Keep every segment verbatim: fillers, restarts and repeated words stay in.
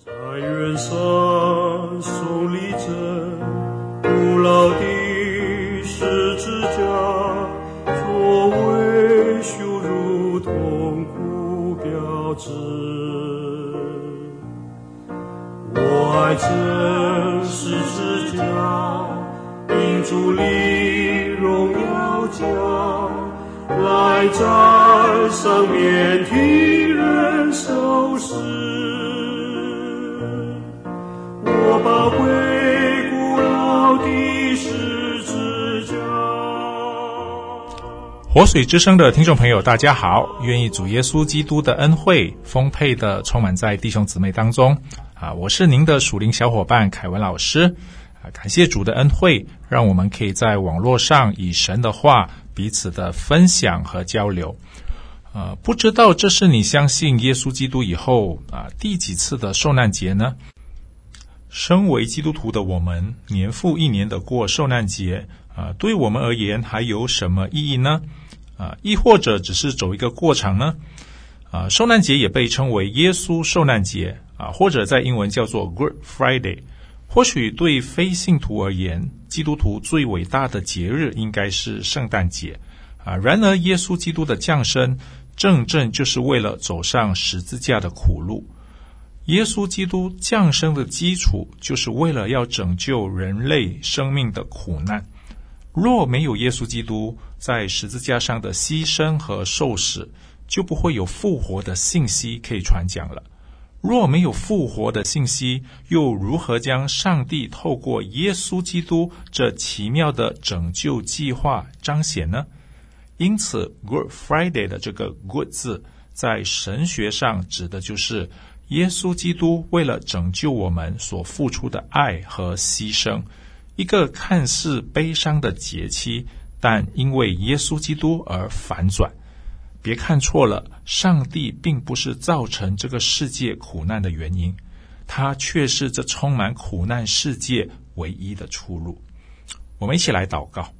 在远山耸立着古老的十字架，作为羞辱痛苦标志。我爱这十字架，因主力荣耀家，来在上面替人受死。我宝贵古老的十字架。 活水之声的听众朋友大家好，愿意主耶稣基督的恩惠丰沛的充满在弟兄姊妹当中啊！我是您的属灵小伙伴凯文老师啊！感谢主的恩惠，让我们可以在网络上以神的话彼此的分享和交流。呃，不知道这是你相信耶稣基督以后啊第几次的受难节呢？身为基督徒的我们，年复一年的过受难节啊，对我们而言还有什么意义呢？啊，亦或者只是走一个过场呢？啊，受难节也被称为耶稣受难节啊，或者在英文叫做 Good Friday。或许对非信徒而言，基督徒最伟大的节日应该是圣诞节啊。然而，耶稣基督的降生正正就是为了走上十字架的苦路。耶稣基督降生的基础就是为了要拯救人类生命的苦难。若没有耶稣基督在十字架上的牺牲和受死，就不会有复活的信息可以传讲了。若没有复活的信息，又如何将上帝透过耶稣基督这奇妙的拯救计划彰显呢？因此 Good Friday 的这个 Good 字在神学上指的就是耶稣基督为了拯救我们所付出的爱和牺牲，一个看似悲伤的节期，但因为耶稣基督而反转。别看错了，上帝并不是造成这个世界苦难的原因，他却是这充满苦难世界唯一的出路。我们一起来祷告。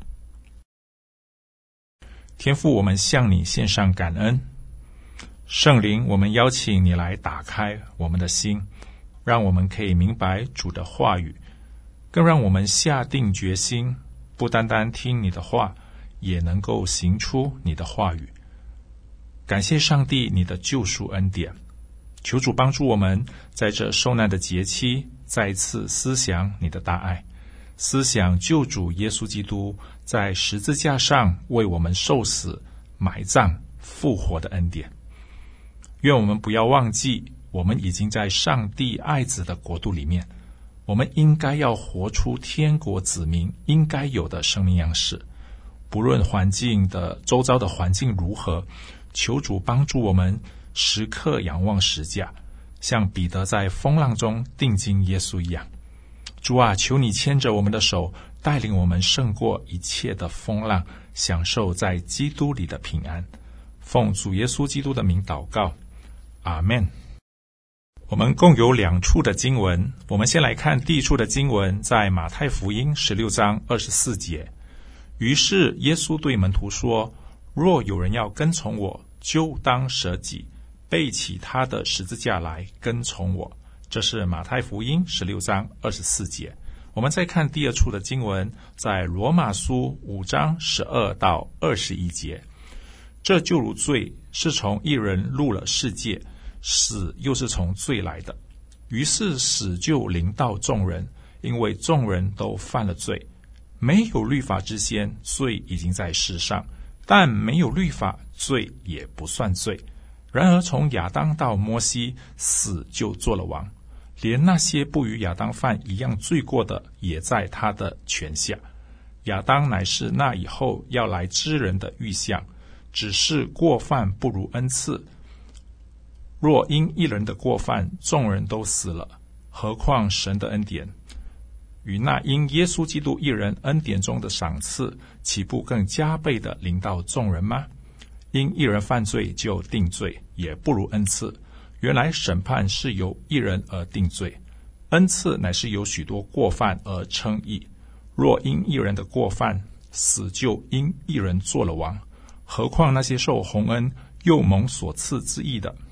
天父，我们向你献上感恩。圣灵，我们邀请你来打开我们的心，让我们可以明白主的话语，更让我们下定决心，不单单听你的话，也能够行出你的话语。感谢上帝你的救赎恩典，求主帮助我们在这受难的节期再次思想你的大爱，思想救主耶稣基督在十字架上为我们受死、埋葬、复活的恩典。愿我们不要忘记，我们已经在上帝爱子的国度里面，我们应该要活出天国子民应该有的生命样式。不论环境的周遭的环境如何，求主帮助我们时刻仰望十架，像彼得在风浪中定睛耶稣一样。主啊，求你牵着我们的手，带领我们胜过一切的风浪，享受在基督里的平安。奉主耶稣基督的名祷告，阿们。我们共有两处的经文，我们先来看第一处的经文，在马太福音十六章二十四节。于是耶稣对门徒说，若有人要跟从我，就当舍己，背起他的十字架来跟从我。这是马太福音十六章二十四节。我们再看第二处的经文，在罗马书五章十二到二十一节。这就如罪是从一人入了世界，死又是从罪来的，于是死就临到众人，因为众人都犯了罪。没有律法之先，罪已经在世上，但没有律法，罪也不算罪。然而从亚当到摩西，死就做了王，连那些不与亚当犯一样罪过的，也在他的权下。亚当乃是那以后要来之人的预像，只是过犯不如恩赐。若因一人的过犯，众人都死了，何况神的恩典？与那因耶稣基督一人恩典中的赏赐，岂不更加倍的临到众人吗？因一人犯罪就定罪，也不如恩赐。原来审判是由一人而定罪，恩赐乃是由许多过犯而称义。若因一人的过犯，死就因一人做了王，何况那些受洪恩又蒙所赐之义的，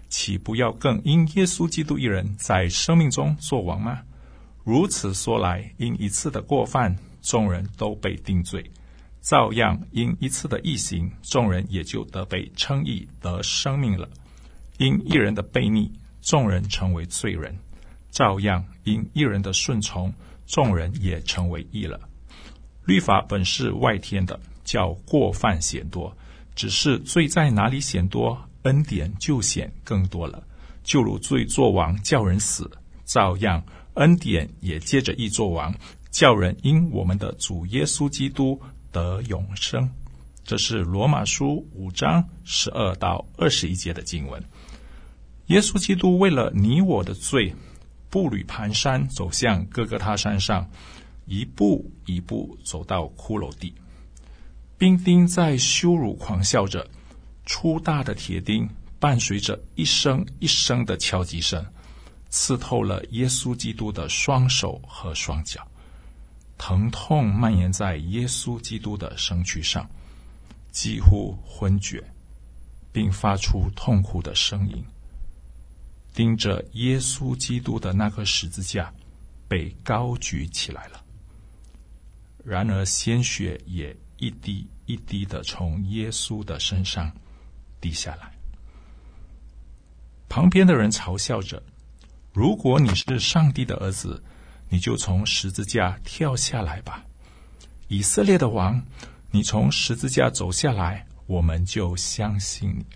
岂不要更因耶稣基督一人在生命中作王吗？如此说来，因一次的过犯，众人都被定罪；照样因一次的义行，众人也就得被称义，得生命了。因一人的悖逆，众人成为罪人；照样因一人的顺从，众人也成为义了。律法本是外添的，叫过犯显多；只是罪在哪里显多，恩典就显更多了。就如罪作王，叫人死，照样恩典也接着义作王，叫人因我们的主耶稣基督得永生。这是罗马书五章十二到二十一节的经文。耶稣基督为了你我的罪，步履蹒跚走向各各他山上，一步一步走到骷髅地。兵丁在羞辱狂笑着，粗大的铁钉伴随着一声一声的敲击声，刺透了耶稣基督的双手和双脚，疼痛蔓延在耶稣基督的身躯上，几乎昏厥，并发出痛苦的声音。盯着耶稣基督的那颗十字架被高举起来了，然而鲜血也一滴一滴地从耶稣的身上滴下来。旁边的人嘲笑着，如果你是上帝的儿子，你就从十字架跳下来吧。以色列的王，你从十字架走下来，我们就相信你。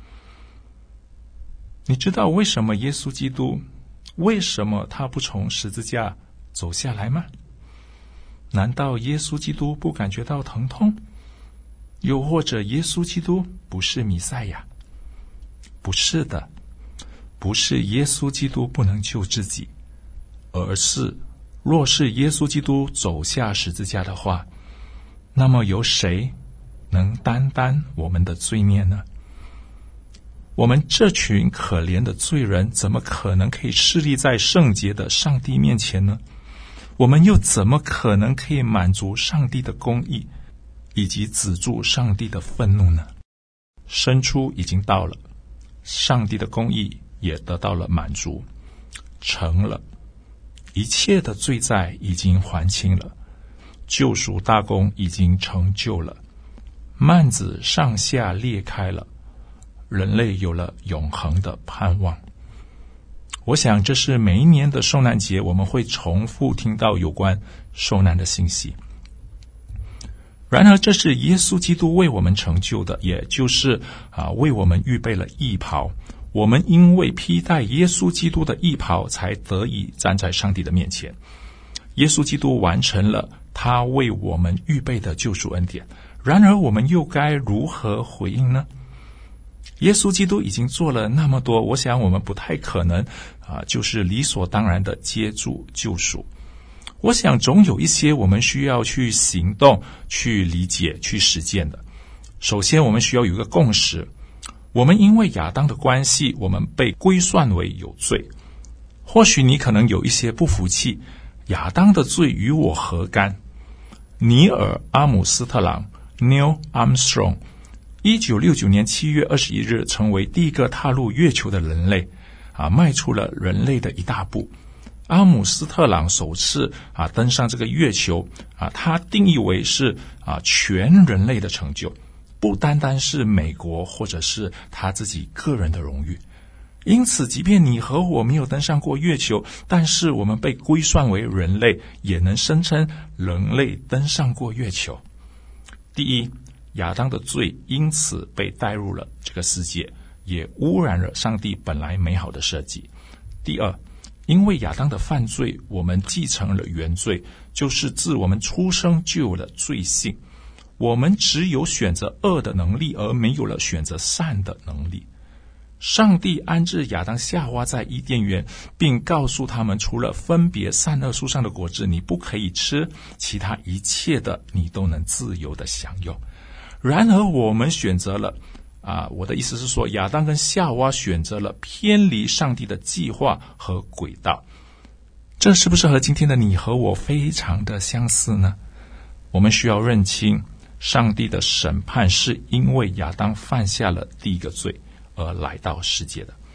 你知道为什么耶稣基督，为什么他不从十字架走下来吗？难道耶稣基督不感觉到疼痛？又或者耶稣基督不是弥赛亚？不是的，不是耶稣基督不能救自己，而是若是耶稣基督走下十字架的话，那么有谁能担当我们的罪孽呢？我们这群可怜的罪人，怎么可能可以侍立在圣洁的上帝面前呢？我们又怎么可能可以满足上帝的公义，以及止住上帝的愤怒呢？生出已经到了，上帝的公义也得到了满足，成了，一切的罪债已经还清了，救赎大功已经成就了，幔子上下裂开了，人类有了永恒的盼望。我想这是每一年的受难节我们会重复听到有关受难的信息。然而这是耶稣基督为我们成就的，也就是啊为我们预备了义袍。我们因为披戴耶稣基督的义袍，才得以站在上帝的面前。耶稣基督完成了他为我们预备的救赎恩典，然而我们又该如何回应呢？耶稣基督已经做了那么多，我想我们不太可能啊，就是理所当然的接住救赎。我想总有一些我们需要去行动、去理解、去实践的。首先我们需要有一个共识，我们因为亚当的关系，我们被归算为有罪。或许你可能有一些不服气，亚当的罪与我何干？尼尔·阿姆斯特朗 Neil Armstrong一九六九年七月二十一日成为第一个踏入月球的人类，啊，迈出了人类的一大步。阿姆斯特朗首次啊登上这个月球啊，他定义为是啊全人类的成就，不单单是美国或者是他自己个人的荣誉。因此，即便你和我没有登上过月球，但是我们被归算为人类，也能声称人类登上过月球。第一，亚当的罪因此被带入了这个世界，也污染了上帝本来美好的设计。第二，因为亚当的犯罪，我们继承了原罪，就是自我们出生就有了罪性。我们只有选择恶的能力，而没有了选择善的能力。上帝安置亚当夏娃在伊甸园，并告诉他们，除了分别善恶树上的果子你不可以吃，其他一切的你都能自由的享用。然而我们选择了啊，我的意思是说，亚当跟夏娃选择了偏离上帝的计划和轨道。这是不是和今天的你和我非常的相似呢？我们需要认清，上帝的审判是因为亚当犯下了第一个罪而来到世界的。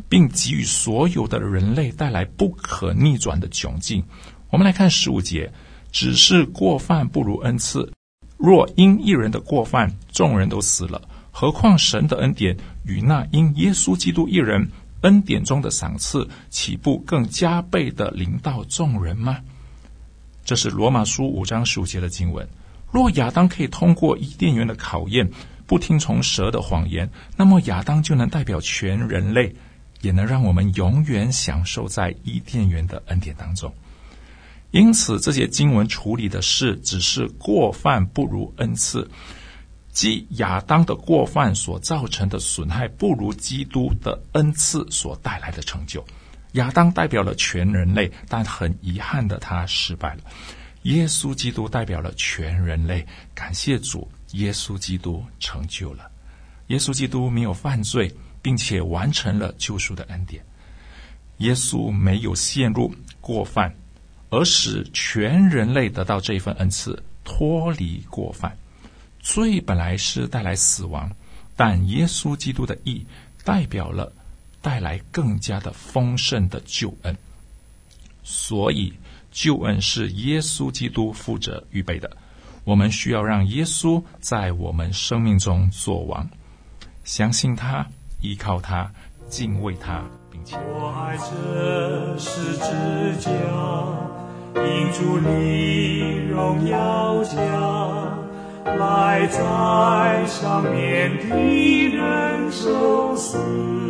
并给予所有的人类带来不可逆转的窘境。我们来看十五节，只是过犯不如恩赐，若因一人的过犯众人都死了，何况神的恩典与那因耶稣基督一人恩典中的赏赐，岂不更加倍的临到众人吗？这是罗马书五章十五节的经文。若亚当可以通过伊甸园的考验，不听从蛇的谎言，那么亚当就能代表全人类，也能让我们永远享受在伊甸园的恩典当中。因此这些经文处理的是只是过犯不如恩赐，即亚当的过犯所造成的损害不如基督的恩赐所带来的成就。亚当代表了全人类，但很遗憾的他失败了。耶稣基督代表了全人类，感谢主，耶稣基督成就了。耶稣基督没有犯罪，并且完成了救赎的恩典。耶稣没有陷入过犯，而使全人类得到这份恩赐，脱离过犯。罪本来是带来死亡，但耶稣基督的义代表了带来更加的丰盛的救恩。所以救恩是耶稣基督负责预备的，我们需要让耶稣在我们生命中作王，相信他，依靠他，敬畏他，并且我爱这十字架，因主你荣耀家，来在上面的人受死，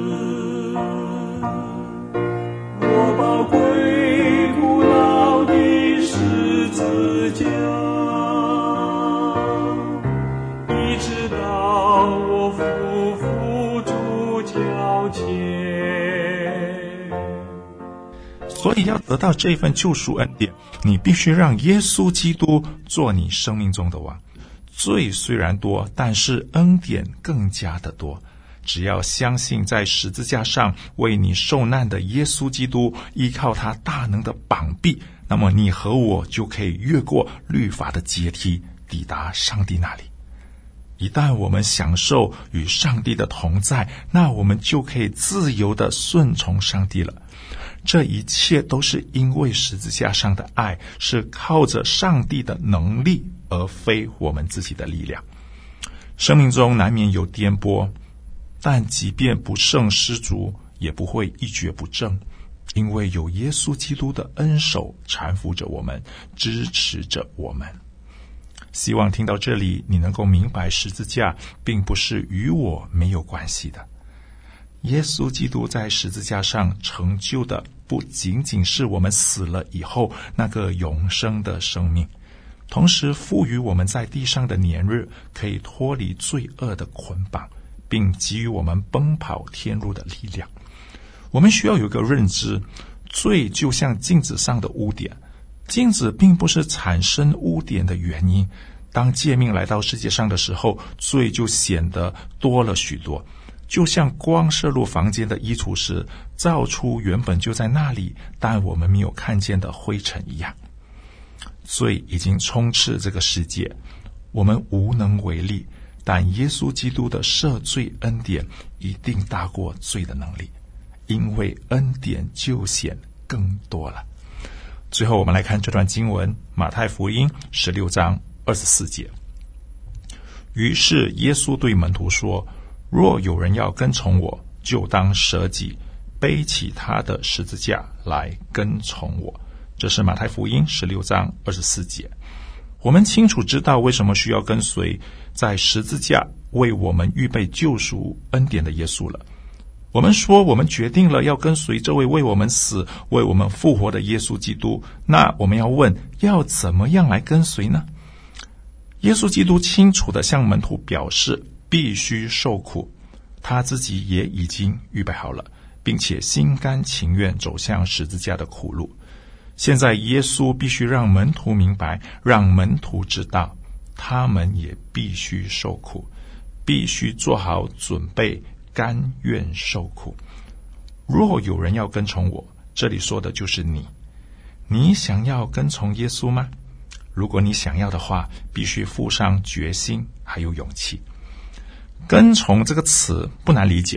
我宝贵古老的十字架，一直到我夫妇主脚前。 所以要得到这份救赎恩典，你必须让耶稣基督做你生命中的王。罪虽然多，但是恩典更加的多。只要相信在十字架上为你受难的耶稣基督，依靠他大能的膀臂，那么你和我就可以越过律法的阶梯，抵达上帝那里。一旦我们享受与上帝的同在，那我们就可以自由地顺从上帝了。这一切都是因为十字架上的爱，是靠着上帝的能力，而非我们自己的力量。生命中难免有颠簸，但即便不胜失足，也不会一蹶不振，因为有耶稣基督的恩手搀扶着我们，支持着我们。希望听到这里，你能够明白十字架并不是与我没有关系的。耶稣基督在十字架上成就的，不仅仅是我们死了以后那个永生的生命，同时赋予我们在地上的年日可以脱离罪恶的捆绑，并给予我们奔跑天路的力量。我们需要有一个认知，罪就像镜子上的污点，镜子并不是产生污点的原因。当诫命来到世界上的时候，罪就显得多了许多，就像光射入房间的衣橱时，照出原本就在那里但我们没有看见的灰尘一样。罪已经充斥这个世界，我们无能为力，但耶稣基督的赦罪恩典一定大过罪的能力，因为恩典救显更多了。最后我们来看这段经文，马太福音十六章二十四节。于是耶稣对门徒说，若有人要跟从我，就当舍己，背起他的十字架来跟从我。这是马太福音十六章二十四节。我们清楚知道为什么需要跟随在十字架为我们预备救赎恩典的耶稣了。我们说我们决定了要跟随这位为我们死为我们复活的耶稣基督，那我们要问，要怎么样来跟随呢？耶稣基督清楚地向门徒表示必须受苦，他自己也已经预备好了，并且心甘情愿走向十字架的苦路。现在耶稣必须让门徒明白，让门徒知道，他们也必须受苦，必须做好准备，甘愿受苦。若有人要跟从我，这里说的就是你。你想要跟从耶稣吗？如果你想要的话，必须付上决心还有勇气。跟从这个词不难理解，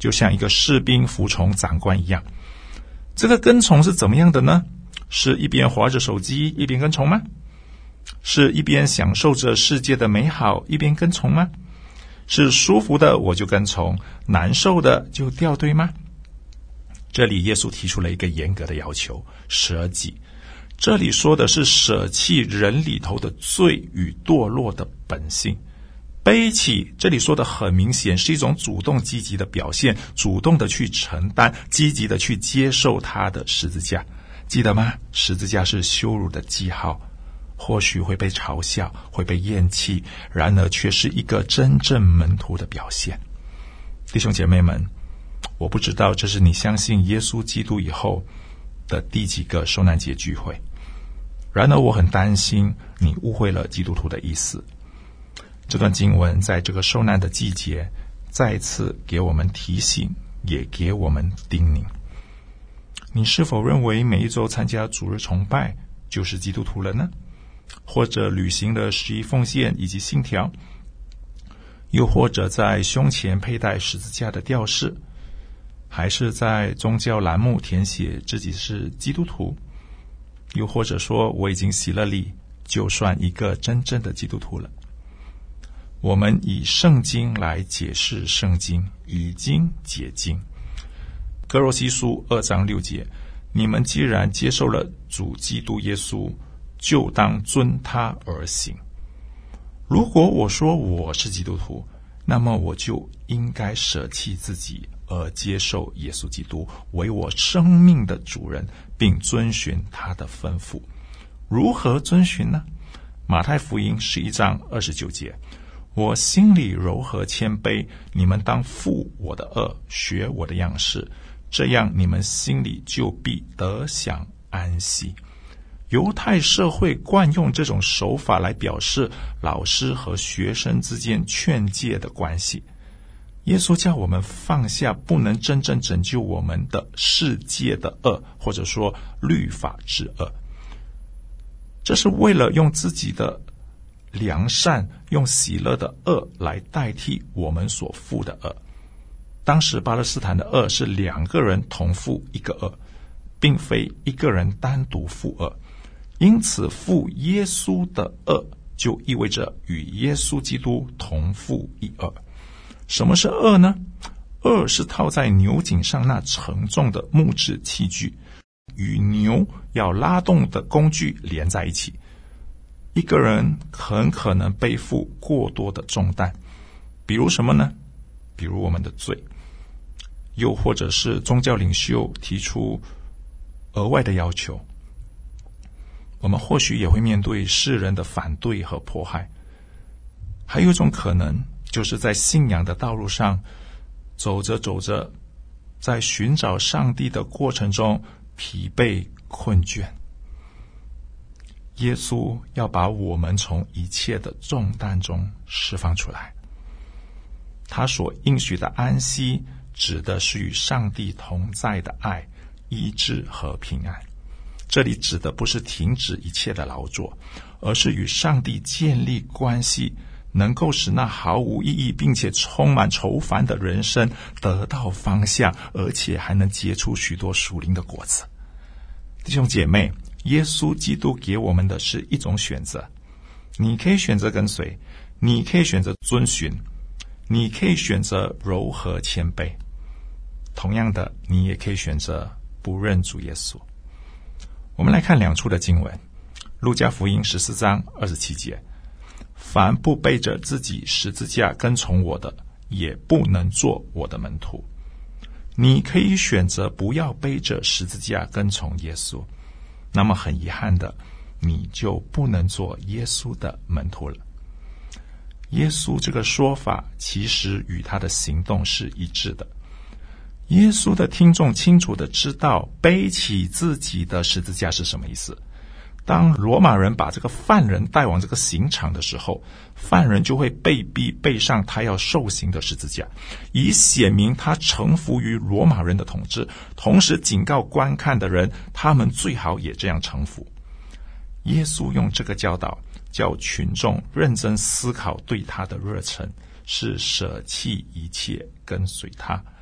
就像一个士兵服从长官一样。这个跟从是怎么样的呢？是一边滑着手机一边跟从吗？是一边享受着世界的美好一边跟从吗？是舒服的我就跟从，难受的就掉队吗？这里耶稣提出了一个严格的要求，舍己。这里说的是舍弃人里头的罪与堕落的本性。背起，这里说的很明显是一种主动积极的表现，主动的去承担，积极的去接受他的十字架。记得吗？十字架是羞辱的记号，或许会被嘲笑，会被厌弃，然而却是一个真正门徒的表现。弟兄姐妹们，我不知道这是你相信耶稣基督以后的第几个受难节聚会，然而我很担心你误会了基督徒的意思。这段经文在这个受难的季节再次给我们提醒，也给我们叮咛。你是否认为每一周参加主日崇拜就是基督徒了呢？或者履行了十一奉献以及信条，又或者在胸前佩戴十字架的吊饰，还是在宗教栏目填写自己是基督徒，又或者说我已经洗了礼，就算一个真正的基督徒了。我们以圣经来解释圣经，以经解经。哥罗西书二章六节，你们既然接受了主基督耶稣，就当遵他而行。如果我说我是基督徒，那么我就应该舍弃自己，而接受耶稣基督为我生命的主人，并遵循他的吩咐。如何遵循呢？马太福音十一章二十九节，我心里柔和谦卑，你们当负我的恶，学我的样式，这样你们心里就必得享安息。犹太社会惯用这种手法来表示老师和学生之间劝诫的关系。耶稣叫我们放下不能真正拯救我们的世界的恶，或者说律法之恶，这是为了用自己的良善，用喜乐的恶来代替我们所负的恶。当时巴勒斯坦的恶是两个人同负一个恶，并非一个人单独负恶，因此负耶稣的恶就意味着与耶稣基督同负一恶。什么是恶呢？恶是套在牛颈上那沉重的木质器具，与牛要拉动的工具连在一起。一个人很可能背负过多的重担，比如什么呢？比如我们的罪，又或者是宗教领袖提出额外的要求。我们或许也会面对世人的反对和迫害。还有一种可能，就是在信仰的道路上走着走着，在寻找上帝的过程中疲惫困倦。耶稣要把我们从一切的重担中释放出来。他所应许的安息，指的是与上帝同在的爱、医治和平安。这里指的不是停止一切的劳作，而是与上帝建立关系，能够使那毫无意义并且充满愁烦的人生得到方向，而且还能结出许多属灵的果子。弟兄姐妹，耶稣基督给我们的是一种选择，你可以选择跟随，你可以选择遵循，你可以选择柔和谦卑，同样的，你也可以选择不认主耶稣。我们来看两处的经文，路加福音十四章二十七节，凡不背着自己十字架跟从我的，也不能做我的门徒。你可以选择不要背着十字架跟从耶稣，那么很遗憾的，你就不能做耶稣的门徒了。耶稣这个说法其实与他的行动是一致的。耶稣的听众清楚地知道背起自己的十字架是什么意思。当罗马人把这个犯人带往这个刑场的时候，犯人就会被逼背上他要受刑的十字架，以显明他臣服于罗马人的统治，同时警告观看的人，他们最好也这样臣服。耶稣用这个教导叫群众认真思考对他的热忱，是舍弃一切跟随他，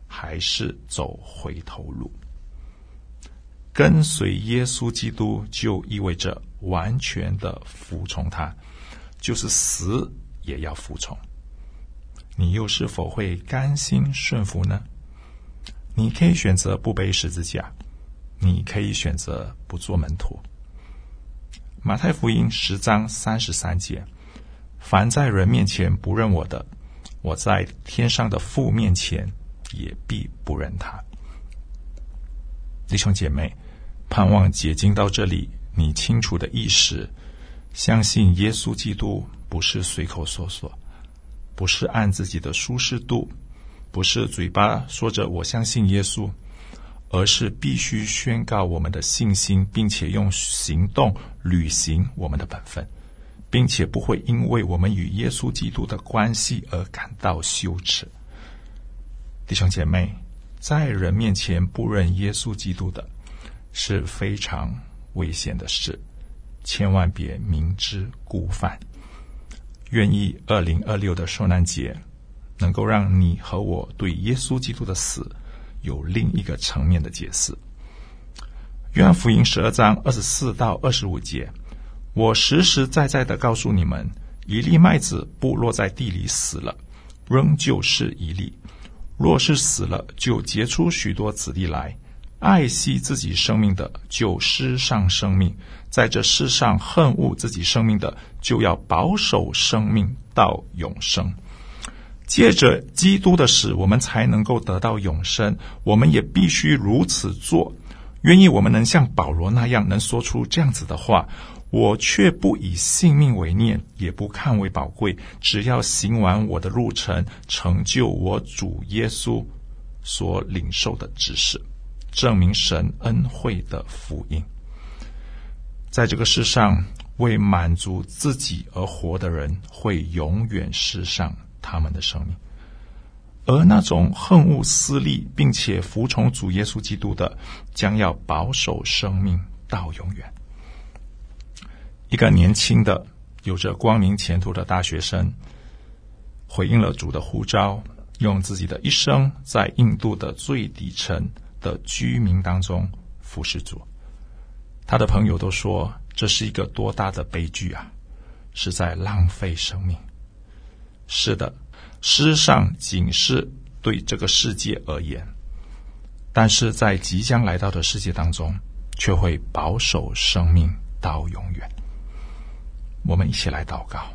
还是走回头路？跟随耶稣基督就意味着完全的服从他，就是死也要服从。你又是否会甘心顺服呢？你可以选择不背十字架，你可以选择不做门徒。马太福音十章三十三节，凡在人面前不认我的，我在天上的父面前也必不认他。弟兄姐妹，盼望解经到这里，你清楚的意识，相信耶稣基督不是随口说说，不是按自己的舒适度，不是嘴巴说着我相信耶稣，而是必须宣告我们的信心，并且用行动履行我们的本分，并且不会因为我们与耶稣基督的关系而感到羞耻。弟兄姐妹，在人面前不认耶稣基督的是非常危险的事，千万别明知故犯。愿意二零二六的受难节能够让你和我对耶稣基督的死有另一个层面的解释。约翰福音十二章二十四到二十五节，我实实在在的告诉你们，一粒麦子不落在地里死了，仍旧是一粒；若是死了，就结出许多子粒来。爱惜自己生命的，就失丧生命；在这世上恨恶自己生命的，就要保守生命到永生。借着基督的死，我们才能够得到永生，我们也必须如此做。愿意我们能像保罗那样，能说出这样子的话：我却不以性命为念，也不看为宝贵，只要行完我的路程，成就我主耶稣所领受的指示，证明神恩惠的福音。在这个世上，为满足自己而活的人，会永远失丧他们的生命；而那种恨恶私利，并且服从主耶稣基督的，将要保守生命到永远。一个年轻的、有着光明前途的大学生，回应了主的呼召，用自己的一生在印度的最底层的居民当中服侍主。他的朋友都说，这是一个多大的悲剧啊，是在浪费生命。是的，世上仅是对这个世界而言，但是在即将来到的世界当中，却会保守生命到永远。我们一起来祷告。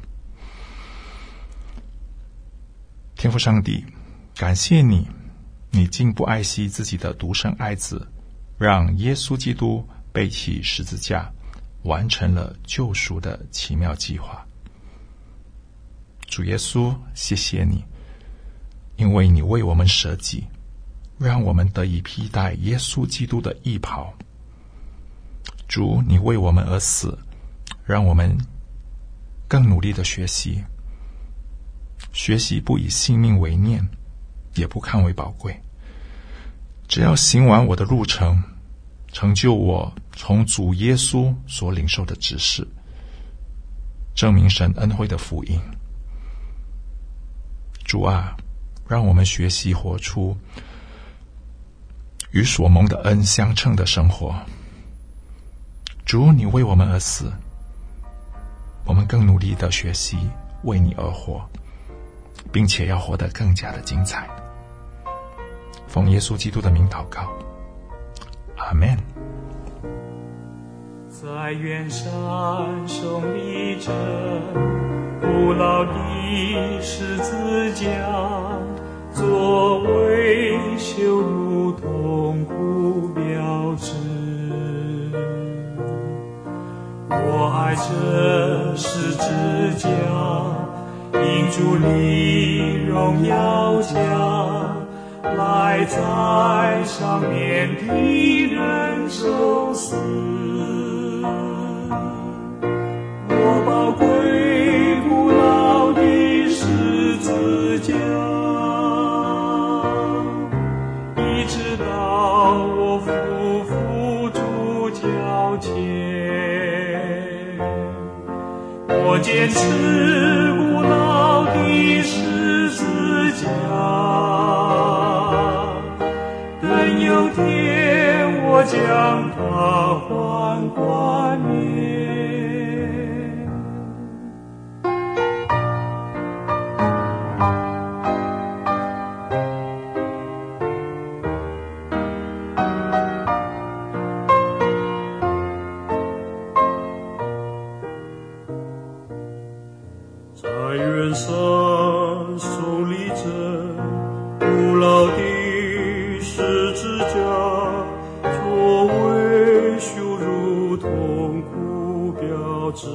天父上帝，感谢你，你竟不爱惜自己的独生爱子，让耶稣基督背起十字架，完成了救赎的奇妙计划。主耶稣，谢谢你，因为你为我们舍己，让我们得以披戴耶稣基督的义袍。主，你为我们而死，让我们更努力的学习，学习不以性命为念，也不看为宝贵，只要行完我的路程，成就我从主耶稣所领受的指示，证明神恩惠的福音。主啊，让我们学习活出与所蒙的恩相称的生活。主，你为我们而死，我们更努力的学习为你而活，并且要活得更加的精彩。奉耶稣基督的名祷告，阿们。 在远山耸立着古老的十字架，作为羞辱痛苦标志。我爱这十字架，因主你荣耀家，来在上面的人受死。我宝贵古老的十字架，一直到我夫妇主脚前，我坚持古老的十字架， 将它还冠冕。在远山耸立着古老的十字架，作为羞辱痛苦标志。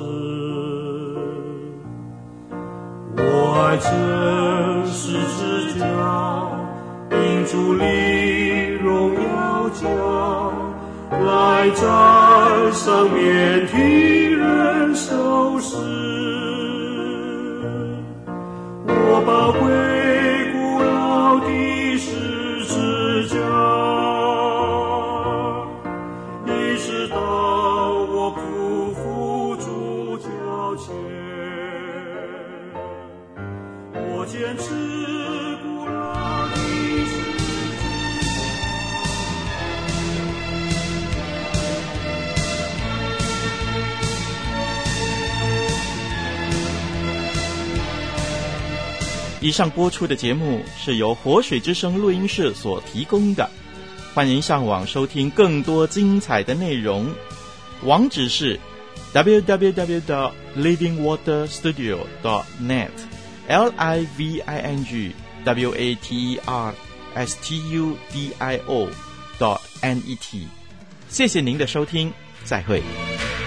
我爱这十字架，因主你荣耀家，来在上面替人受死。我宝贵古老的十字架，一直到我匍匐主脚前，我坚持古老的十字以上播出的节目是由活水之声录音室所提供的，欢迎上网收听更多精彩的内容，网址是 double-u double-u double-u dot living water studio dot net L I V I N G W A T E R S T U D I O dot N E T。 谢谢您的收听，再会。